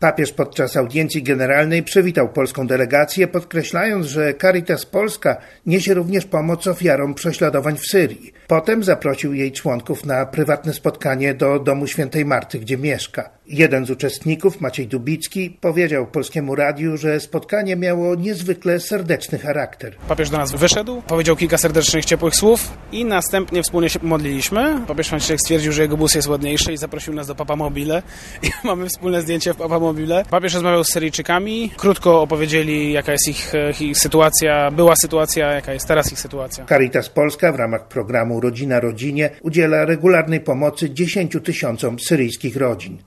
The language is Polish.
Papież podczas audiencji generalnej przywitał polską delegację, podkreślając, że Caritas Polska niesie również pomoc ofiarom prześladowań w Syrii. Potem zaprosił jej członków na prywatne spotkanie do Domu Świętej Marty, gdzie mieszka. Jeden z uczestników, Maciej Dubicki, powiedział Polskiemu Radiu, że spotkanie miało niezwykle serdeczny charakter. Papież do nas wyszedł, powiedział kilka serdecznych, ciepłych słów i następnie wspólnie się modliliśmy. Papież Franciszek stwierdził, że jego bus jest ładniejszy i zaprosił nas do Papamobile. I mamy wspólne zdjęcie w Papamobile. Papież rozmawiał z Syryjczykami, krótko opowiedzieli, jaka jest ich sytuacja, była sytuacja, jaka jest teraz ich sytuacja. Caritas Polska w ramach programu Rodzina Rodzinie udziela regularnej pomocy 10 000 syryjskich rodzin.